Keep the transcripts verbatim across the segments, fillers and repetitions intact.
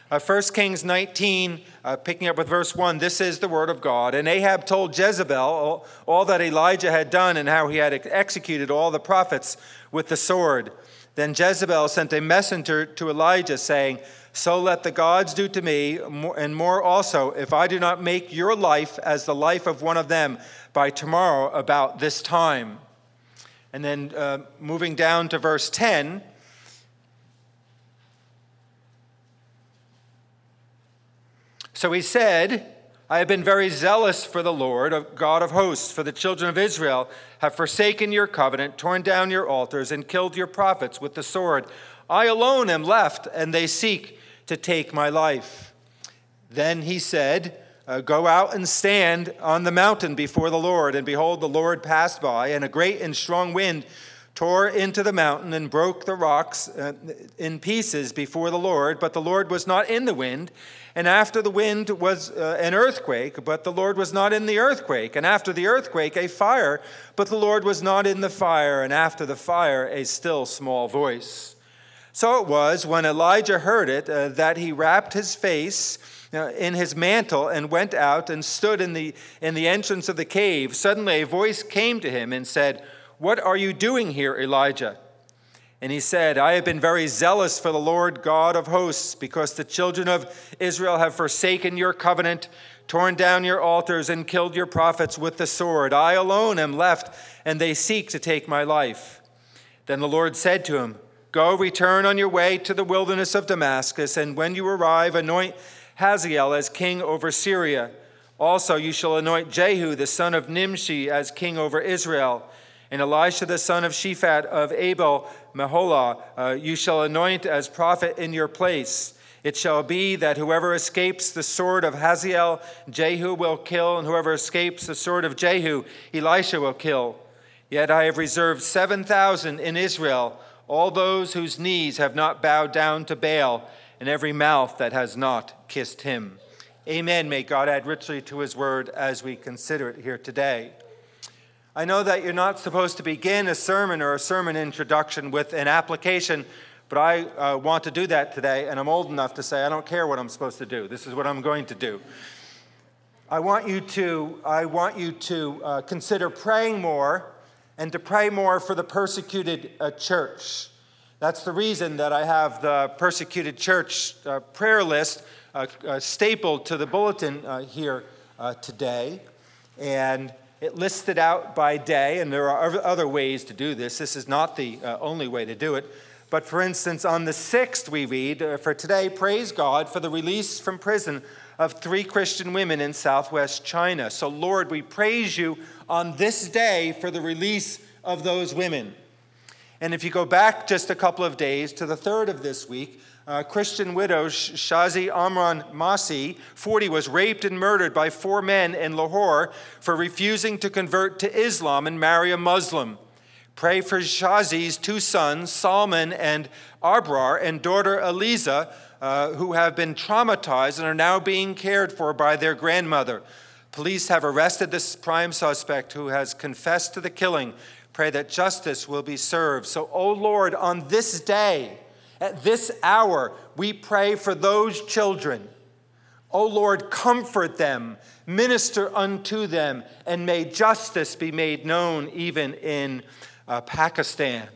Uh, First Kings nineteen, uh, picking up with verse one, this is the word of God. And Ahab told Jezebel all, all that Elijah had done and how he had executed all the prophets with the sword. Then Jezebel sent a messenger to Elijah, saying, so let the gods do to me, and more also, if I do not make your life as the life of one of them by tomorrow about this time. And then uh, moving down to verse ten, so he said, I have been very zealous for the Lord, God of hosts, for the children of Israel have forsaken your covenant, torn down your altars, and killed your prophets with the sword. I alone am left, and they seek to take my life. Then he said, uh, go out and stand on the mountain before the Lord. And behold, the Lord passed by, and a great and strong wind tore into the mountain and broke the rocks uh, in pieces before the Lord. But the Lord was not in the wind. And after the wind was uh, an earthquake, but the Lord was not in the earthquake. And after the earthquake, a fire, but the Lord was not in the fire. And after the fire, a still small voice. So it was, when Elijah heard it, uh, that he wrapped his face uh, in his mantle and went out and stood in the, in the entrance of the cave. Suddenly a voice came to him and said, what are you doing here, Elijah? And he said, I have been very zealous for the Lord God of hosts, because the children of Israel have forsaken your covenant, torn down your altars, and killed your prophets with the sword. I alone am left, and they seek to take my life. Then the Lord said to him, go, return on your way to the wilderness of Damascus, and when you arrive, anoint Hazael as king over Syria. Also you shall anoint Jehu, the son of Nimshi, as king over Israel. And Elisha, the son of Shaphat of Abel Meholah, uh, you shall anoint as prophet in your place. It shall be that whoever escapes the sword of Hazael, Jehu will kill, and whoever escapes the sword of Jehu, Elisha will kill. Yet I have reserved seven thousand in Israel, all those whose knees have not bowed down to Baal, and every mouth that has not kissed him. Amen. May God add richly to his word as we consider it here today. I know that you're not supposed to begin a sermon or a sermon introduction with an application, but I uh, want to do that today, and I'm old enough to say I don't care what I'm supposed to do. This is what I'm going to do. I want you to, I want you to uh, consider praying more, and to pray more for the persecuted uh, church. That's the reason that I have the persecuted church uh, prayer list uh, uh, stapled to the bulletin uh, here uh, today. And it lists it out by day, and there are other ways to do this. This is not the uh, only way to do it. But for instance, on the sixth we read, uh, for today, praise God for the release from prison of three Christian women in southwest China. So Lord, we praise you on this day for the release of those women. And if you go back just a couple of days to the third of this week, Uh, Christian widow Shazi Amran Masi, forty, was raped and murdered by four men in Lahore for refusing to convert to Islam and marry a Muslim. Pray for Shazi's two sons, Salman and Arbrar, and daughter Eliza, uh, who have been traumatized and are now being cared for by their grandmother. Police have arrested this prime suspect who has confessed to the killing. Pray that justice will be served. So, O Lord, on this day, at this hour, we pray for those children. O Lord, comfort them, minister unto them, and may justice be made known even in uh, Pakistan.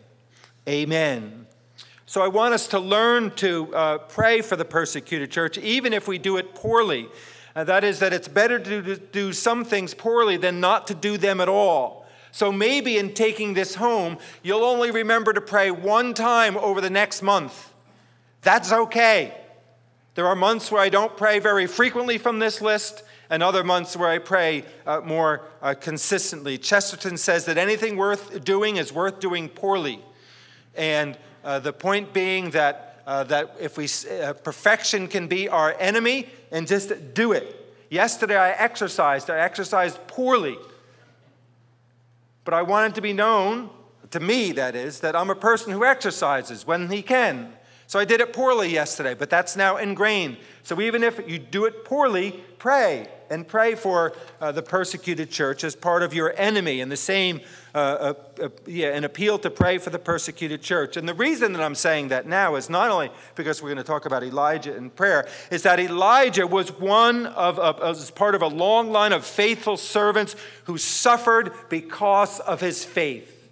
Amen. So I want us to learn to uh, pray for the persecuted church, even if we do it poorly. Uh, that is, that it's better to do some things poorly than not to do them at all. So maybe in taking this home, you'll only remember to pray one time over the next month. That's okay. There are months where I don't pray very frequently from this list, and other months where I pray uh, more uh, consistently. Chesterton says that anything worth doing is worth doing poorly. And uh, the point being that, uh, that if we uh, perfection can be our enemy, and just do it. Yesterday I exercised. I exercised poorly. But I want it to be known, to me that is, that I'm a person who exercises when he can. So I did it poorly yesterday, but that's now ingrained. So even if you do it poorly, pray. And pray for uh, the persecuted church as part of your enemy. And the same, uh, uh, uh, yeah, an appeal to pray for the persecuted church. And the reason that I'm saying that now is not only because we're going to talk about Elijah in prayer, is that Elijah was one of, of as part of a long line of faithful servants who suffered because of his faith.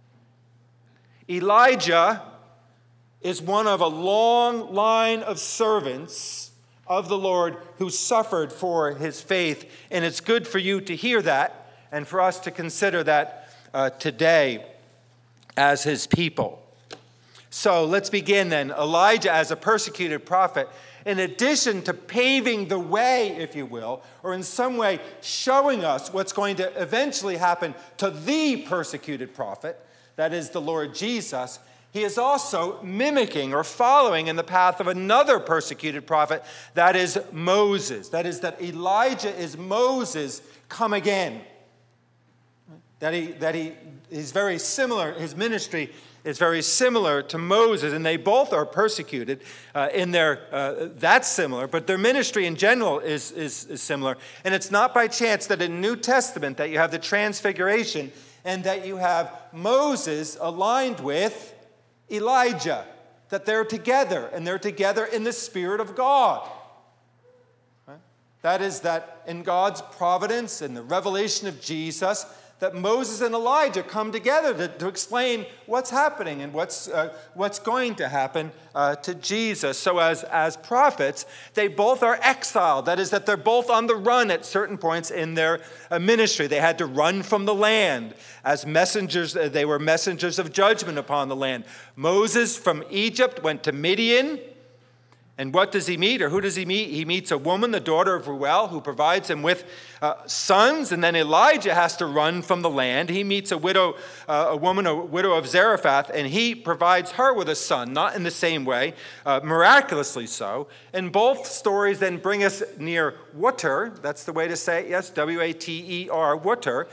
Elijah is one of a long line of servants of the Lord who suffered for his faith. And it's good for you to hear that and for us to consider that uh, today as his people. So let's begin then. Elijah as a persecuted prophet, in addition to paving the way, if you will, or in some way showing us what's going to eventually happen to the persecuted prophet, that is the Lord Jesus, he is also mimicking or following in the path of another persecuted prophet, that is Moses. That is, that Elijah is Moses come again. That he that he is very similar, his ministry is very similar to Moses, and they both are persecuted uh, in their, uh, that's similar, but their ministry in general is, is, is similar. And it's not by chance that in the New Testament that you have the transfiguration and that you have Moses aligned with Elijah, that they're together, and they're together in the Spirit of God. Right? That is, that in God's providence and the revelation of Jesus, that Moses and Elijah come together to, to explain what's happening and what's uh, what's going to happen uh, to Jesus. So as, as prophets, they both are exiled. That is, that they're both on the run at certain points in their uh, ministry. They had to run from the land. As messengers, uh, they were messengers of judgment upon the land. Moses from Egypt went to Midian. And what does he meet, or who does he meet? He meets a woman, the daughter of Ruel, who provides him with uh, sons. And then Elijah has to run from the land. He meets a widow, uh, a woman, a widow of Zarephath, and he provides her with a son, not in the same way, uh, miraculously so. And both stories then bring us near water. That's the way to say it, yes, W A T E R, water.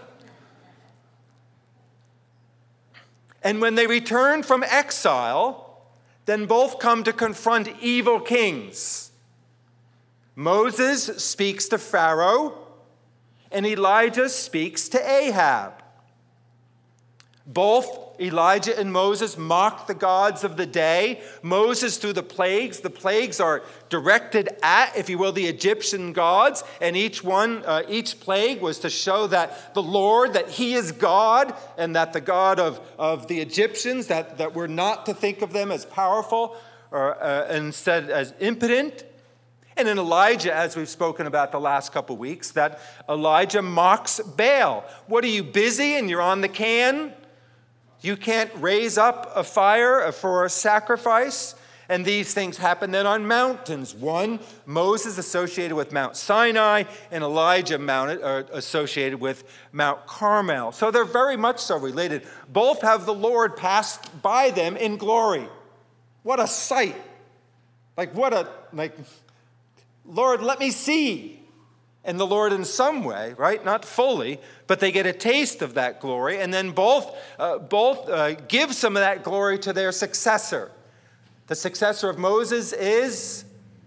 And when they return from exile, then both come to confront evil kings. Moses speaks to Pharaoh, and Elijah speaks to Ahab. Both Elijah and Moses mock the gods of the day. Moses through the plagues. The plagues are directed at, if you will, the Egyptian gods. And each one, uh, each plague was to show that the Lord, that he is God, and that the God of, of the Egyptians, that, that we're not to think of them as powerful, or uh, instead as impotent. And in Elijah, as we've spoken about the last couple weeks, that Elijah mocks Baal. What are you, busy and you're on the can? You can't raise up a fire for a sacrifice. And these things happen then on mountains. One, Moses associated with Mount Sinai, and Elijah mounted, uh, associated with Mount Carmel. So they're very much so related. Both have the Lord passed by them in glory. What a sight. Like what a, like, Lord, let me see. And the Lord in some way, right, not fully, but they get a taste of that glory, and then both, uh, both uh, give some of that glory to their successor. The successor of Moses is,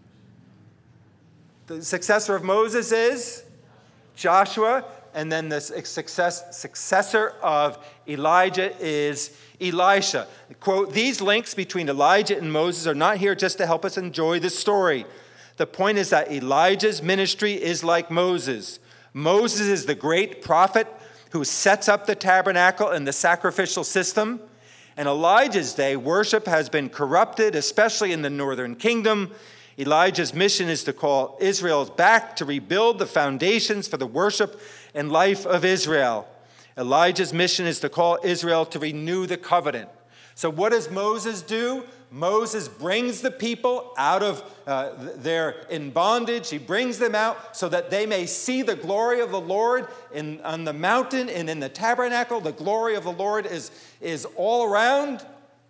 the successor of Moses is Joshua, and then the success, successor of Elijah is Elisha. Quote, these links between Elijah and Moses are not here just to help us enjoy the story. The point is that Elijah's ministry is like Moses. Moses is the great prophet who sets up the tabernacle and the sacrificial system. In Elijah's day, worship has been corrupted, especially in the northern kingdom. Elijah's mission is to call Israel back to rebuild the foundations for the worship and life of Israel. Elijah's mission is to call Israel to renew the covenant. So what does Moses do? Moses brings the people out of uh, their in bondage. He brings them out so that they may see the glory of the Lord in, on the mountain and in the tabernacle. The glory of the Lord is, is all around.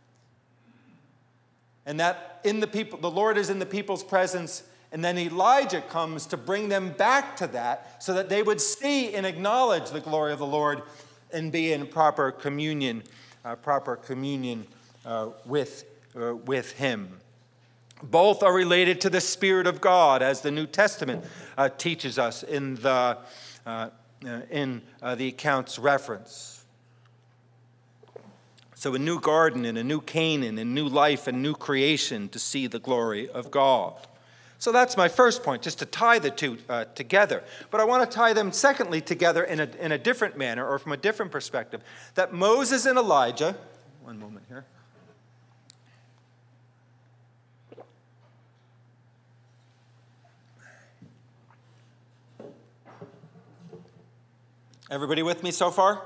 And that in the people, the Lord is in the people's presence. And then Elijah comes to bring them back to that so that they would see and acknowledge the glory of the Lord and be in proper communion, uh, proper communion uh, with uh, with him. Both are related to the Spirit of God, as the New Testament uh, teaches us in the, uh, uh, in uh, the account's reference. So a new garden and a new Canaan and new life and new creation to see the glory of God. So that's my first point, just to tie the two uh, together. But I want to tie them, secondly, together in a, in a different manner or from a different perspective. That Moses and Elijah, one moment here. Everybody with me so far?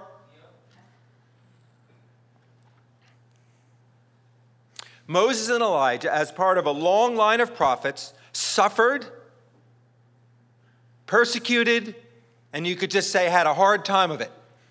Moses and Elijah, as part of a long line of prophets, suffered, persecuted, and you could just say had a hard time of it.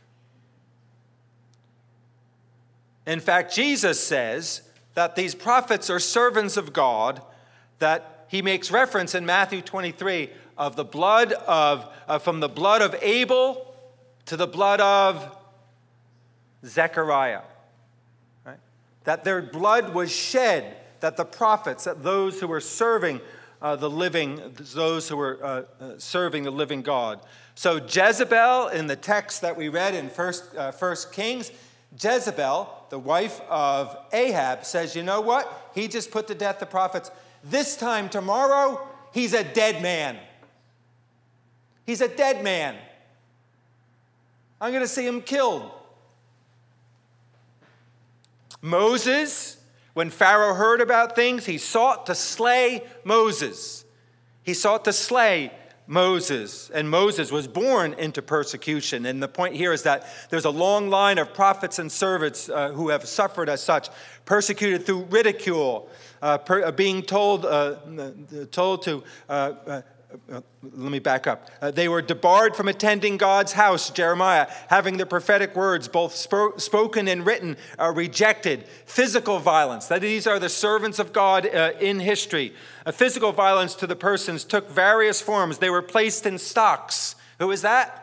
In fact, Jesus says that these prophets are servants of God, that he makes reference in Matthew twenty-three of the blood of, uh, from the blood of Abel to the blood of Zechariah. Right? That their blood was shed, that the prophets, that those who were serving Uh, the living, those who were uh, uh, serving the living God. So Jezebel, in the text that we read in First, uh, First Kings, Jezebel, the wife of Ahab, says, you know what? He just put to death the prophets. This time tomorrow, he's a dead man. He's a dead man. I'm going to see him killed. Moses, when Pharaoh heard about things, he sought to slay Moses. He sought to slay Moses. And Moses was born into persecution. And the point here is that there's a long line of prophets and servants uh, who have suffered as such, persecuted through ridicule, uh, per, uh, being told, uh, told to... Uh, uh, Uh, let me back up. Uh, they were debarred from attending God's house, Jeremiah, having the prophetic words, both spo- spoken and written, uh, rejected. Physical violence, that these are the servants of God uh, in history. Uh, physical violence to the persons took various forms. They were placed in stocks. Who is that?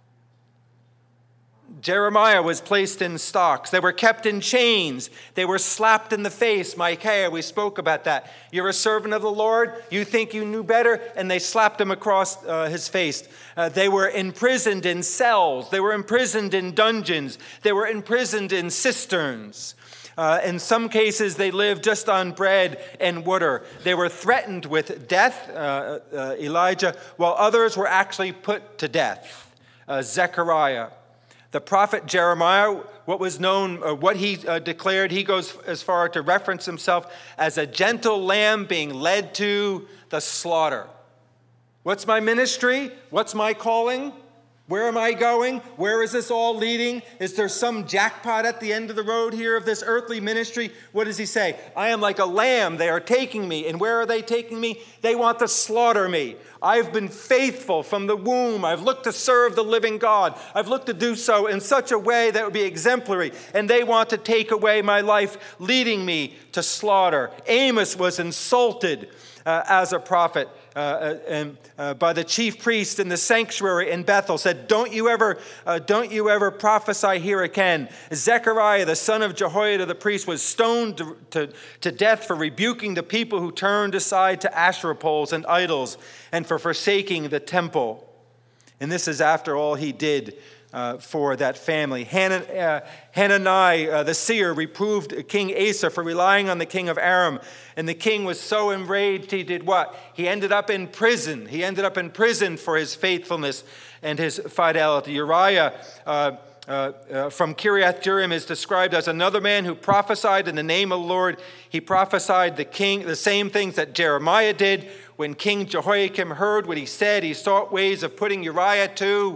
Jeremiah was placed in stocks. They were kept in chains. They were slapped in the face. Micaiah, we spoke about that. You're a servant of the Lord. You think you knew better, and they slapped him across uh, his face. Uh, they were imprisoned in cells. They were imprisoned in dungeons. They were imprisoned in cisterns. Uh, in some cases, they lived just on bread and water. They were threatened with death, uh, uh, Elijah, while others were actually put to death. Uh, Zechariah. The prophet Jeremiah, what was known, uh, what he uh, declared, he goes as far to reference himself as a gentle lamb being led to the slaughter. What's my ministry? What's my calling? Where am I going? Where is this all leading? Is there some jackpot at the end of the road here of this earthly ministry? What does he say? I am like a lamb. They are taking me. And where are they taking me? They want to slaughter me. I've been faithful from the womb. I've looked to serve the living God. I've looked to do so in such a way that would be exemplary. And they want to take away my life, leading me to slaughter. Amos was insulted uh, as a prophet. Uh, and uh, by the chief priest in the sanctuary in Bethel, said, "Don't you ever, uh, don't you ever prophesy here again." Zechariah, the son of Jehoiada the priest, was stoned to, to, to death for rebuking the people who turned aside to Asherah poles and idols, and for forsaking the temple. And this is after all he did Uh, for that family. Hanan, uh, Hanani, uh, the seer, reproved King Asa for relying on the king of Aram. And the king was so enraged, he did what? He ended up in prison. He ended up in prison for his faithfulness and his fidelity. Uriah uh, uh, uh, from Kiriath Jearim is described as another man who prophesied in the name of the Lord. He prophesied the king the same things that Jeremiah did. When King Jehoiakim heard what he said, he sought ways of putting Uriah to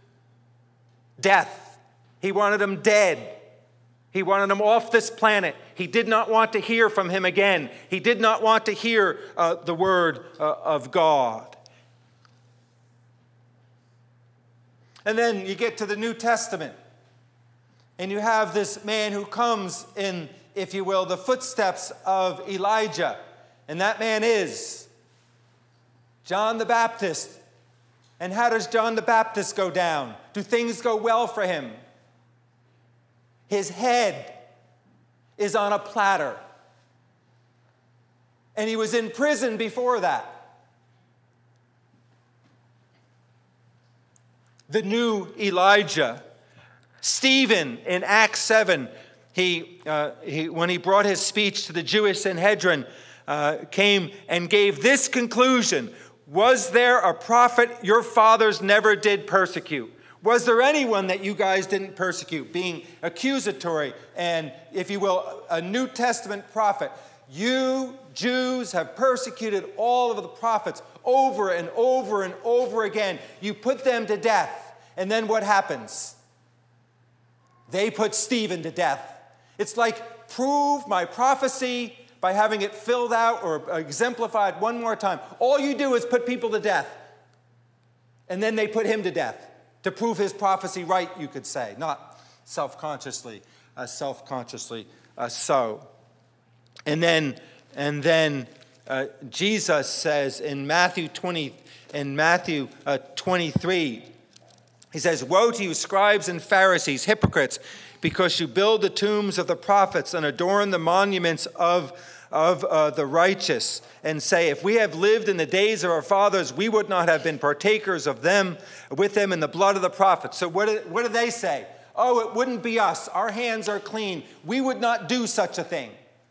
death. He wanted him dead. He wanted him off this planet. He did not want to hear from him again. He did not want to hear uh, the word uh, of God. And then you get to the New Testament, and you have this man who comes in, if you will, the footsteps of Elijah. And that man is John the Baptist. And how does John the Baptist go down? Do things go well for him? His head is on a platter. And he was in prison before that. The new Elijah. Stephen in Acts seven, he, uh, he, when he brought his speech to the Jewish Sanhedrin, uh, came and gave this conclusion: was there a prophet your fathers never did persecute? Was there anyone that you guys didn't persecute? Being accusatory and, if you will, a New Testament prophet. You Jews have persecuted all of the prophets over and over and over again. You put them to death. And then what happens? They put Stephen to death. It's like, prove my prophecy by having it filled out or exemplified one more time. All you do is put people to death. And then they put him to death to prove his prophecy right, you could say. Not self-consciously, uh, self-consciously uh, so. And then, and then uh, Jesus says in Matthew twenty, in Matthew uh, twenty-three, he says, "Woe to you, scribes and Pharisees, hypocrites, because you build the tombs of the prophets and adorn the monuments of, of uh, the righteous, and say, if we have lived in the days of our fathers, we would not have been partakers of them, with them in the blood of the prophets." So what do, what do they say? Oh, it wouldn't be us. Our hands are clean. We would not do such a thing.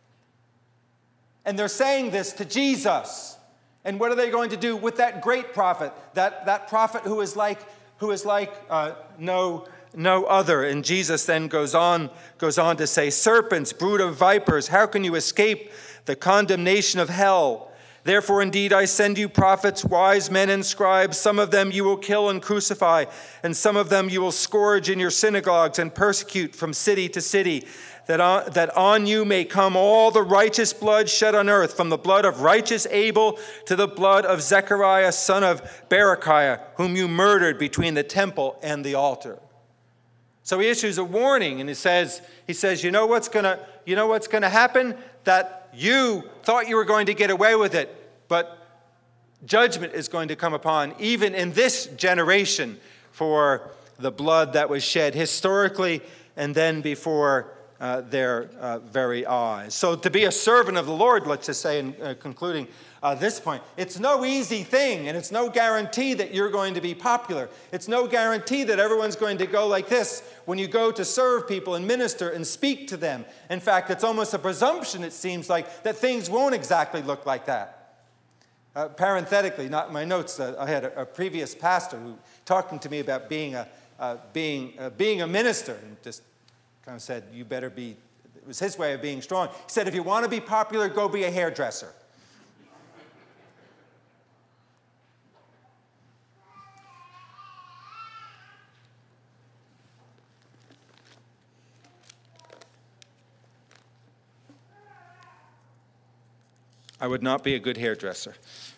And they're saying this to Jesus. And what are they going to do with that great prophet, that, that prophet who is like, who is like uh, no, no other? And Jesus then goes on, goes on to say, "Serpents, brood of vipers, how can you escape the condemnation of hell? Therefore, indeed, I send you prophets, wise men, and scribes. Some of them you will kill and crucify, and some of them you will scourge in your synagogues and persecute from city to city, that on, that on you may come all the righteous blood shed on earth, from the blood of righteous Abel to the blood of Zechariah, son of Berechiah, whom you murdered between the temple and the altar." So he issues a warning, and he says, he says, you know what's gonna, you know what's gonna happen? That you thought you were going to get away with it, but judgment is going to come upon even in this generation for the blood that was shed historically and then before uh, their uh, very eyes. So to be a servant of the Lord, let's just say in uh, concluding uh, this point, it's no easy thing, and it's no guarantee that you're going to be popular. It's no guarantee that everyone's going to go like this when you go to serve people and minister and speak to them. In fact, it's almost a presumption, it seems like, that things won't exactly look like that. Uh, parenthetically, not in my notes, uh, I had a, a previous pastor who talking to me about being a uh, being uh, being a minister, and just kind of said, "You better be." It was his way of being strong. He said, "If you want to be popular, go be a hairdresser." I would not be a good hairdresser.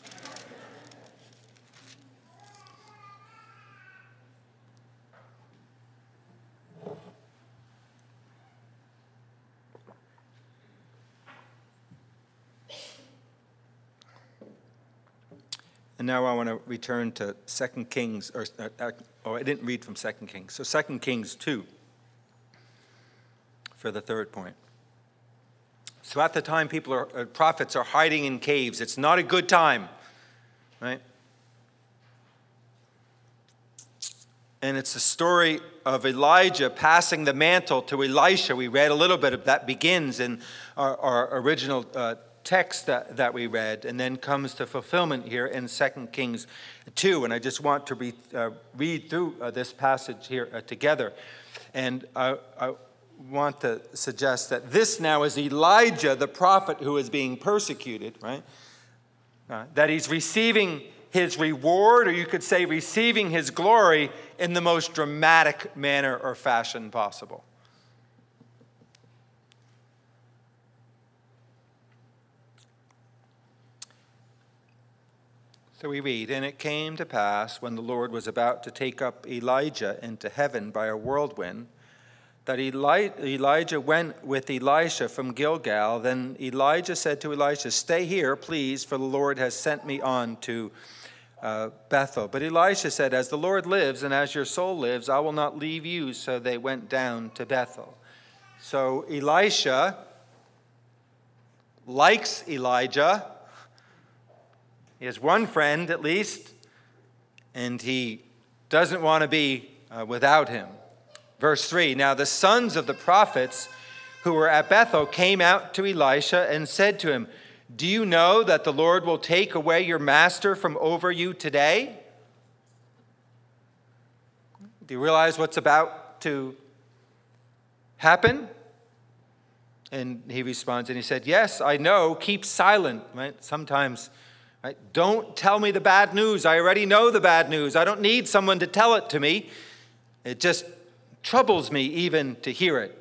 And now I want to return to Second Kings, or uh, oh, I didn't read from Second Kings. So Second Kings two for the third point. So at the time, people are, uh, prophets are hiding in caves. It's not a good time, right? And it's the story of Elijah passing the mantle to Elisha. We read a little bit of that, begins in our, our original uh, text that, that we read, and then comes to fulfillment here in Second Kings two. And I just want to read, uh, read through uh, this passage here uh, together. And I, I want to suggest that this now is Elijah, the prophet who is being persecuted, right? Uh, that he's receiving his reward, or you could say receiving his glory, in the most dramatic manner or fashion possible. So we read, "And it came to pass, when the Lord was about to take up Elijah into heaven by a whirlwind, that Eli- Elijah went with Elisha from Gilgal. Then Elijah said to Elisha, 'Stay here, please, for the Lord has sent me on to uh, Bethel.' But Elisha said, 'As the Lord lives and as your soul lives, I will not leave you.' So they went down to Bethel." So Elisha likes Elijah, He has one friend at least, and he doesn't want to be uh, without him. Verse three, now the sons of the prophets who were at Bethel came out to Elisha and said to him, do you know that the Lord will take away your master from over you today? Do you realize what's about to happen? And he responds and he said, yes, I know, keep silent. Right? Sometimes, right? Don't tell me the bad news. I already know the bad news. I don't need someone to tell it to me. It just troubles me even to hear it.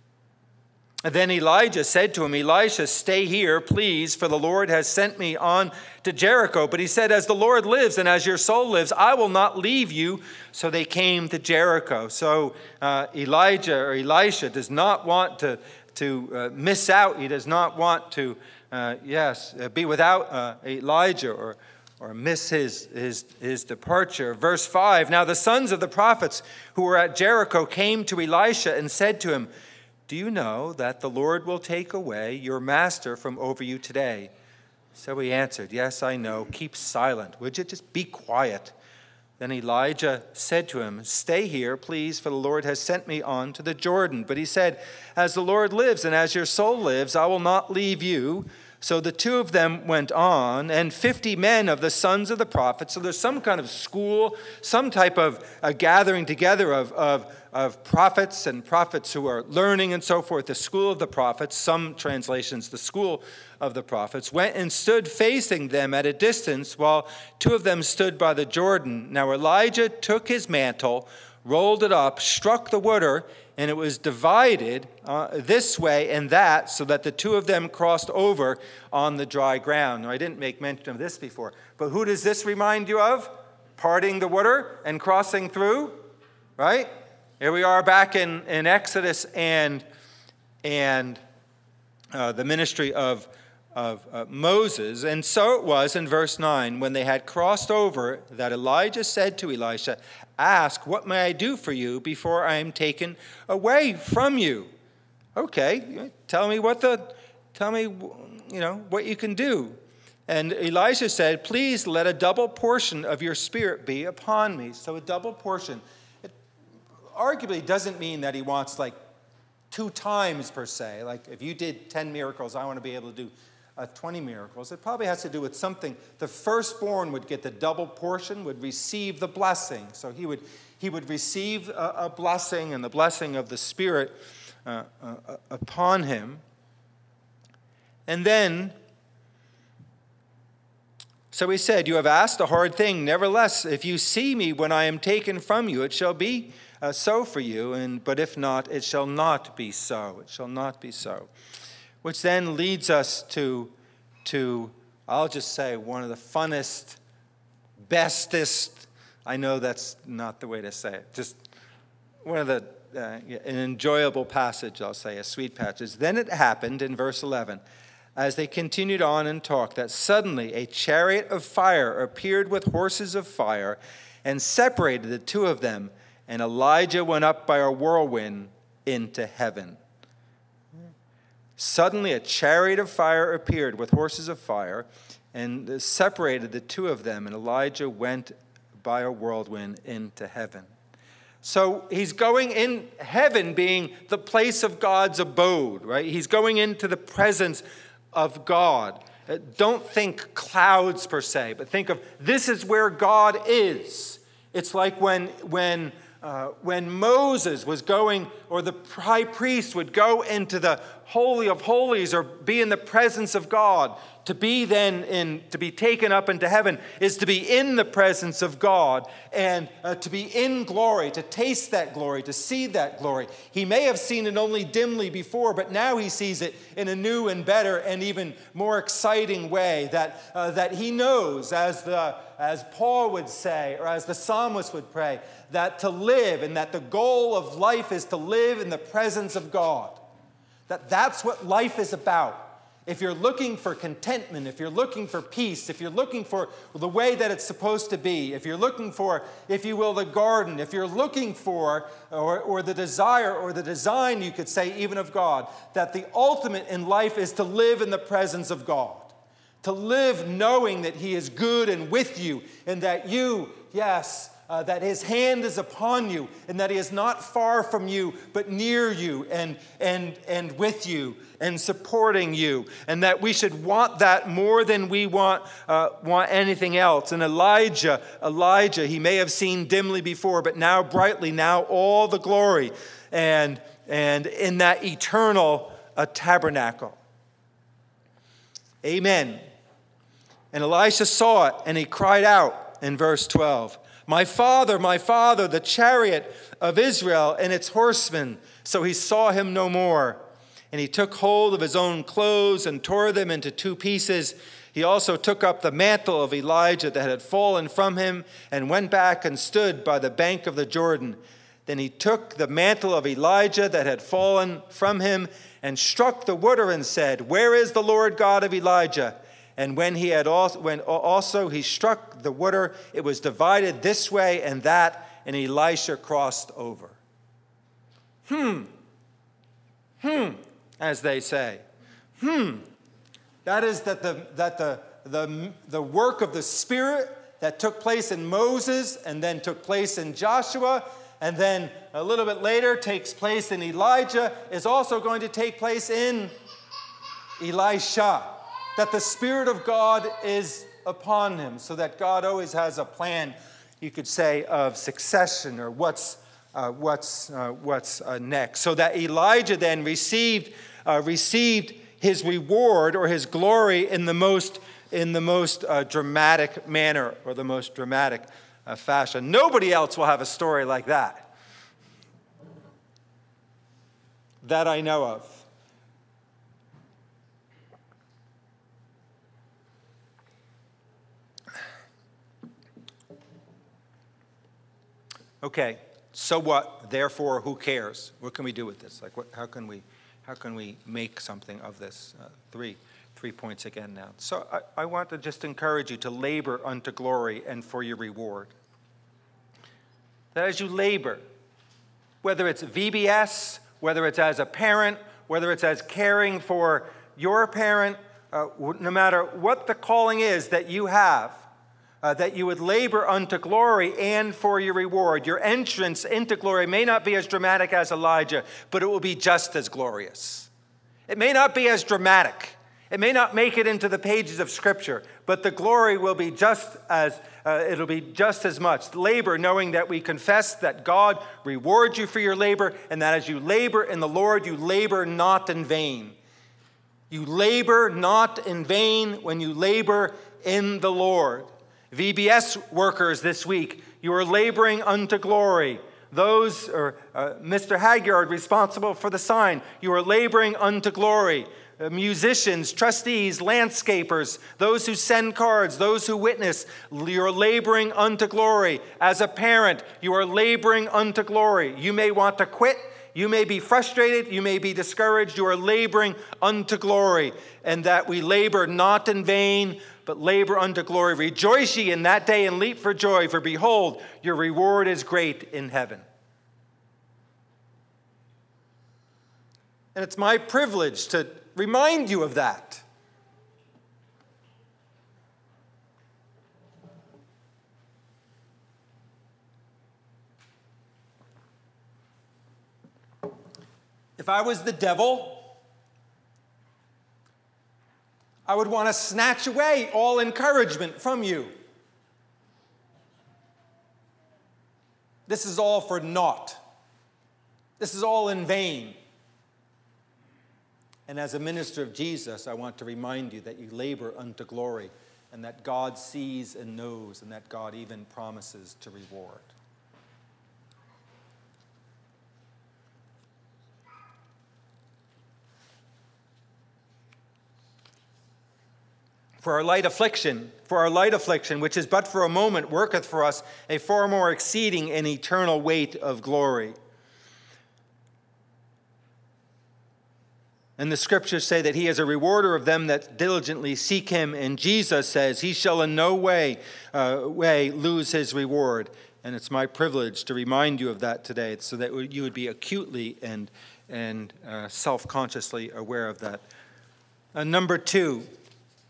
And then Elijah said to him, Elisha, stay here, please, for the Lord has sent me on to Jericho. But he said, as the Lord lives and as your soul lives, I will not leave you. So they came to Jericho. So uh, Elijah or Elisha does not want to, to uh, miss out. He does not want to, uh, yes, uh, be without uh, Elijah or or miss his, his, his departure. Verse five, now the sons of the prophets who were at Jericho came to Elisha and said to him, do you know that the Lord will take away your master from over you today? So he answered, yes, I know. Keep silent. Would you just be quiet? Then Elijah said to him, stay here, please, for the Lord has sent me on to the Jordan. But he said, as the Lord lives and as your soul lives, I will not leave you. So the two of them went on, and fifty men of the sons of the prophets. So there's some kind of school, some type of a gathering together of, of, of prophets and prophets who are learning and so forth. The school of the prophets, some translations, the school of the prophets, went and stood facing them at a distance while two of them stood by the Jordan. Now Elijah took his mantle, rolled it up, struck the water, and it was divided uh, this way and that, so that the two of them crossed over on the dry ground. Now, I didn't make mention of this before, but who does this remind you of? Parting the water and crossing through, right? Here we are back in, in Exodus and, and uh, the ministry of, of uh, Moses. And so it was in verse nine, when they had crossed over, that Elijah said to Elisha, ask, what may I do for you before I am taken away from you? Okay, tell me what the, tell me, you know, what you can do. And Elisha said, please let a double portion of your spirit be upon me. So a double portion, it arguably doesn't mean that he wants like two times per se. Like if you did ten miracles, I want to be able to do Uh, twenty miracles. It probably has to do with something. The firstborn would get the double portion, would receive the blessing. So he would he would receive a, a blessing and the blessing of the Spirit uh, uh, upon him. And then, so he said, you have asked a hard thing. Nevertheless, if you see me when I am taken from you, it shall be uh, so for you. And but if not, it shall not be so. It shall not be so. Which then leads us to, to, I'll just say, one of the funnest, bestest, I know that's not the way to say it, just one of the, uh, an enjoyable passage, I'll say, a sweet passage. Then it happened in verse eleven, as they continued on and talked, that suddenly a chariot of fire appeared with horses of fire and separated the two of them, and Elijah went up by a whirlwind into heaven. Suddenly a chariot of fire appeared with horses of fire and separated the two of them, and Elijah went by a whirlwind into heaven. So he's going in heaven being the place of God's abode, right? He's going into the presence of God. Don't think clouds per se, but think of this is where God is. It's like when when Uh, when Moses was going, or the high priest would go into the Holy of Holies or be in the presence of God, to be then in, to be taken up into heaven is to be in the presence of God and uh, to be in glory, to taste that glory, to see that glory. He may have seen it only dimly before, but now he sees it in a new and better and even more exciting way that uh, that he knows, as the as Paul would say, or as the psalmist would pray, that to live and that the goal of life is to live in the presence of God. That that's what life is about. If you're looking for contentment, if you're looking for peace, if you're looking for the way that it's supposed to be, if you're looking for, if you will, the garden, if you're looking for, or, or the desire or the design, you could say, even of God, that the ultimate in life is to live in the presence of God. to live knowing that he is good and with you, and that you, yes, uh, that his hand is upon you, and that he is not far from you, but near you and, and, and with you and supporting you, and that we should want that more than we want, uh, want anything else. And Elijah, Elijah, he may have seen dimly before, but now brightly, now all the glory, and, and in that eternal uh, tabernacle. Amen. And Elisha saw it, and he cried out in verse twelve, "My father, my father, the chariot of Israel and its horsemen." So he saw him no more. And he took hold of his own clothes and tore them into two pieces. He also took up the mantle of Elijah that had fallen from him and went back and stood by the bank of the Jordan. Then he took the mantle of Elijah that had fallen from him and struck the water and said, "Where is the Lord God of Elijah?" And when he had also, when also he struck the water, it was divided this way and that, and Elisha crossed over. Hmm. Hmm. As they say. Hmm. That is that the that the the the work of the Spirit that took place in Moses and then took place in Joshua and then a little bit later takes place in Elijah is also going to take place in Elisha. That the Spirit of God is upon him, so that God always has a plan, you could say, of succession or what's uh, what's uh, what's uh, next. So that Elijah then received uh, received his reward or his glory in the most in the most uh, dramatic manner or the most dramatic uh, fashion. Nobody else will have a story like that, that I know of. Okay, so what? Therefore, who cares? What can we do with this? Like, what? How can we, how can we make something of this? Uh, three, three points again now. So I, I want to just encourage you to labor unto glory and for your reward. That as you labor, whether it's V B S, whether it's as a parent, whether it's as caring for your parent, uh, no matter what the calling is that you have, Uh, that you would labor unto glory and for your reward. Your entrance into glory may not be as dramatic as Elijah, but it will be just as glorious. It may not be as dramatic. It may not make it into the pages of Scripture, but the glory will be just as, uh, it'll be just as much. Labor, knowing that we confess that God rewards you for your labor, and that as you labor in the Lord, you labor not in vain. You labor not in vain when you labor in the Lord. V B S workers this week, you are laboring unto glory. Those, or uh, Mister Haggard, responsible for the sign, you are laboring unto glory. Uh, musicians, trustees, landscapers, those who send cards, those who witness, you are laboring unto glory. As a parent, you are laboring unto glory. You may want to quit. You may be frustrated. You may be discouraged. You are laboring unto glory. And that we labor not in vain, but labor unto glory. Rejoice ye in that day and leap for joy, for behold, your reward is great in heaven. And it's my privilege to remind you of that. If I was the devil, I would want to snatch away all encouragement from you. This is all for naught. This is all in vain. And as a minister of Jesus, I want to remind you that you labor unto glory, and that God sees and knows, and that God even promises to reward. For our light affliction, for our light affliction, which is but for a moment, worketh for us a far more exceeding and eternal weight of glory. And the scriptures say that he is a rewarder of them that diligently seek him. And Jesus says he shall in no way, uh, way lose his reward. And it's my privilege to remind you of that today, so that you would be acutely and, and uh, self-consciously aware of that. Uh, number two.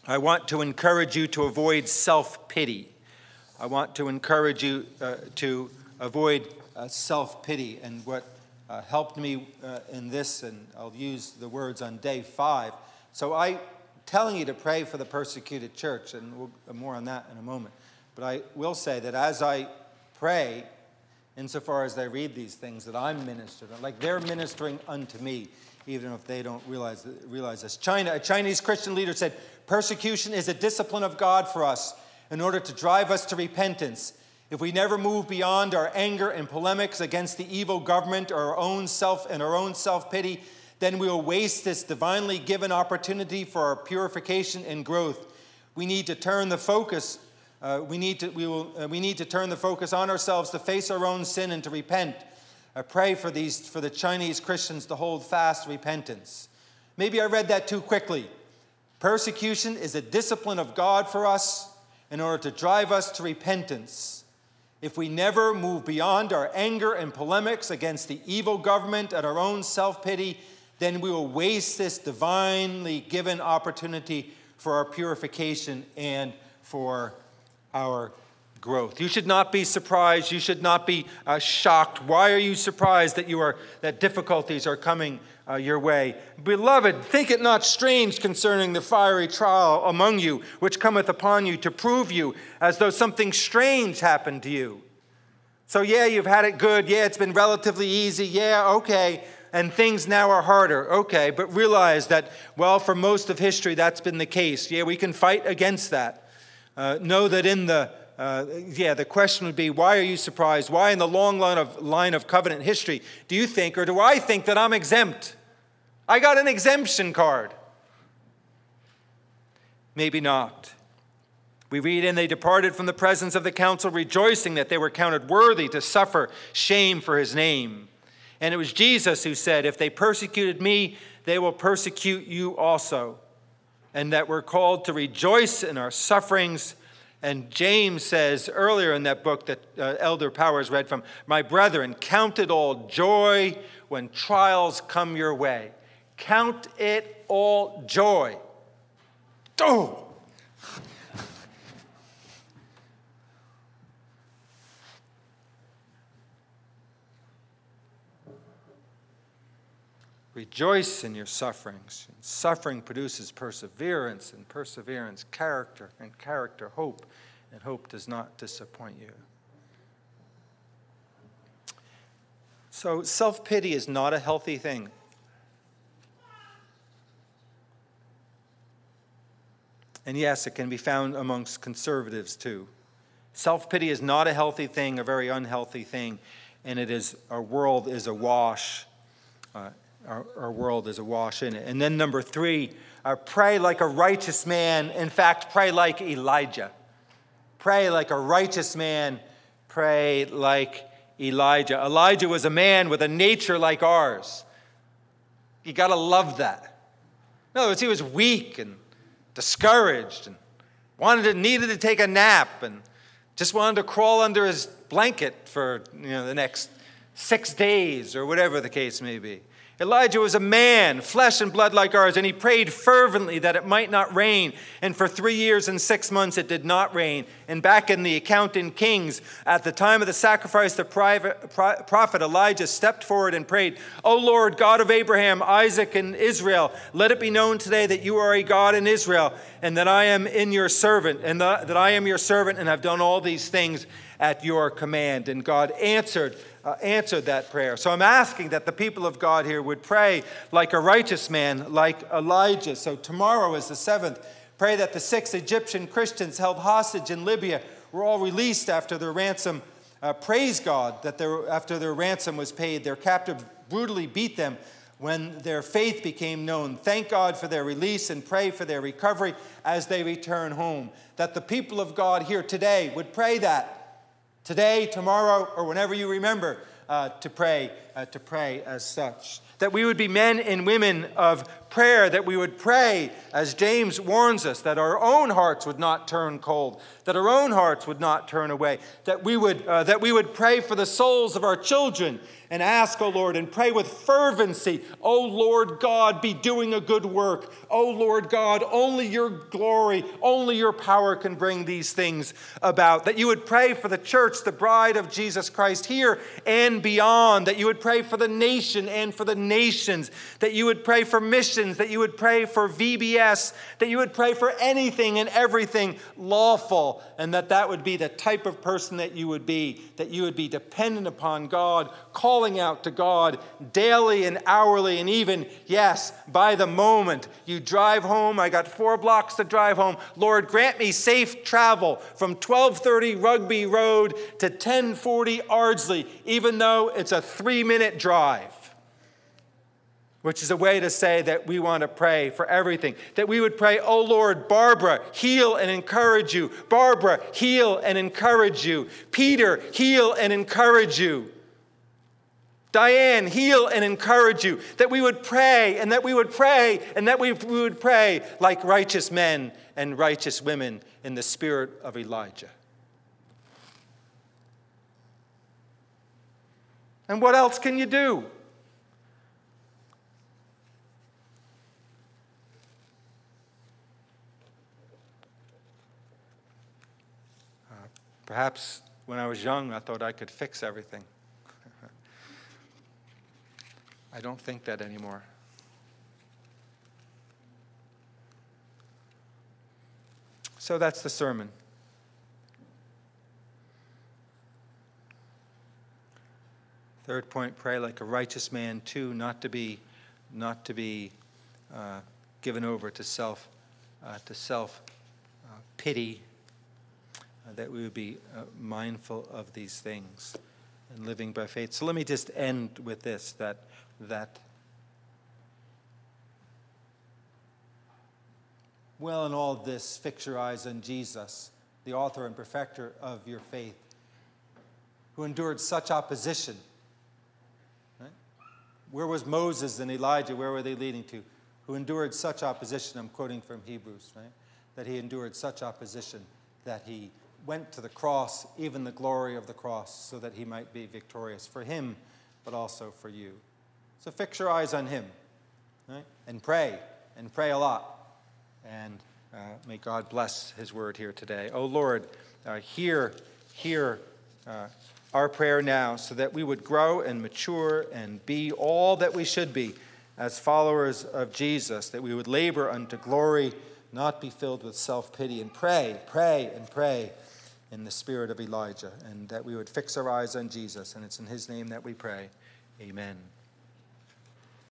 I want to encourage you to avoid self-pity. I want to encourage you uh, to avoid uh, self-pity. And what uh, helped me uh, in this, and I'll use the words on day five. So I telling you to pray for the persecuted church, and we'll more on that in a moment. But I will say that as I pray, insofar as they read these things, that I'm ministering, like they're ministering unto me, even if they don't realize realize this. China, a Chinese Christian leader said, persecution is a discipline of God for us in order to drive us to repentance. If we never move beyond our anger and polemics against the evil government or our own self and our own self-pity, then we will waste this divinely given opportunity for our purification and growth. We need to turn the focus Uh, we need to we will uh, we need to turn the focus on ourselves to face our own sin and to repent. I pray for these for the Chinese Christians to hold fast repentance. Maybe I read that too quickly. Persecution is a discipline of God for us in order to drive us to repentance. If we never move beyond our anger and polemics against the evil government and our own self-pity, then we will waste this divinely given opportunity for our purification and for our growth. You should not be surprised. You should not be uh, shocked. Why are you surprised that you are that difficulties are coming uh, your way? Beloved, think it not strange concerning the fiery trial among you, which cometh upon you to prove you, as though something strange happened to you. So yeah, you've had it good. Yeah, it's been relatively easy. Yeah, okay. And things now are harder. Okay, but realize that, well, for most of history, that's been the case. Yeah, we can fight against that. Uh, know that in the, uh, yeah, the question would be, why are you surprised? Why in the long line of, line of covenant history do you think, or do I think that I'm exempt? I got an exemption card. Maybe not. We read, and they departed from the presence of the council, rejoicing that they were counted worthy to suffer shame for his name. And it was Jesus who said, if they persecuted me, they will persecute you also. And that we're called to rejoice in our sufferings. And James says earlier in that book that uh, Elder Powers read from, my brethren, count it all joy when trials come your way. Count it all joy. Oh! Rejoice in your sufferings. Suffering produces perseverance, and perseverance, character, and character, hope, and hope does not disappoint you. So self-pity is not a healthy thing. And yes, it can be found amongst conservatives too. Self-pity is not a healthy thing, a very unhealthy thing, and it is, our world is awash. Uh, Our, our world is awash in it. And then number three, uh, pray like a righteous man. In fact, pray like Elijah. Pray like a righteous man. Pray like Elijah. Elijah was a man with a nature like ours. You got to love that. In other words, he was weak and discouraged and wanted to, needed to take a nap and just wanted to crawl under his blanket for you know the next six days or whatever the case may be. Elijah was a man, flesh and blood like ours, and he prayed fervently that it might not rain. And for three years and six months it did not rain. And back in the account in Kings, at the time of the sacrifice, the prophet Elijah stepped forward and prayed, O Lord, God of Abraham, Isaac, and Israel, let it be known today that you are a God in Israel, and that I am in your servant, and that I am your servant, and have done all these things at your command. And God answered Uh, answered that prayer. So I'm asking that the people of God here would pray like a righteous man, like Elijah. So tomorrow is the seventh. Pray that the six Egyptian Christians held hostage in Libya were all released after their ransom. Uh, praise God that their, after their ransom was paid, their captive brutally beat them when their faith became known. Thank God for their release and pray for their recovery as they return home. That the people of God here today would pray that. Today, tomorrow, or whenever you remember uh, to pray, uh, to pray as such. that we would be men and women of prayer, that we would pray, as James warns us, that our own hearts would not turn cold, that our own hearts would not turn away, that we would, uh, that we would pray for the souls of our children and ask, O Lord, and pray with fervency, O Lord God, be doing a good work. O Lord God, only your glory, only your power can bring these things about. That you would pray for the church, the bride of Jesus Christ here and beyond. That you would pray for the nation and for the nations. That you would pray for missions. That you would pray for V B S. That you would pray for anything and everything lawful. And that that would be the type of person that you would be. That you would be dependent upon God, calling out to God daily and hourly, and even, yes, by the moment you drive home. I got four blocks to drive home. Lord, grant me safe travel from twelve thirty Rugby Road to ten forty Ardsley, even though it's a three-minute drive. Which is a way to say that we want to pray for everything. That we would pray, oh Lord, Barbara, heal and encourage you. Barbara, heal and encourage you. Peter, heal and encourage you. Diane, heal and encourage you. That we would pray and that we would pray and that we would pray like righteous men and righteous women in the spirit of Elijah. And what else can you do? Perhaps when I was young, I thought I could fix everything. I don't think that anymore. So that's the sermon. Third point, pray like a righteous man too, not to be, not to be uh, given over to self, uh, to self uh, pity. Uh, that we would be uh, mindful of these things and living by faith. So let me just end with this, that, that well, in all this, fix your eyes on Jesus, the author and perfecter of your faith, who endured such opposition. Right? Where was Moses and Elijah? Where were they leading to? Who endured such opposition, I'm quoting from Hebrews, right? That he endured such opposition that he went to the cross, even the glory of the cross, so that he might be victorious for him, but also for you. So fix your eyes on him, right? And pray, and pray a lot. And uh, may God bless his word here today. Oh Lord, uh, hear, hear uh, our prayer now, so that we would grow and mature and be all that we should be as followers of Jesus, that we would labor unto glory, not be filled with self-pity, and pray, pray, and pray in the spirit of Elijah, and that we would fix our eyes on Jesus. And it's in his name that we pray. Amen.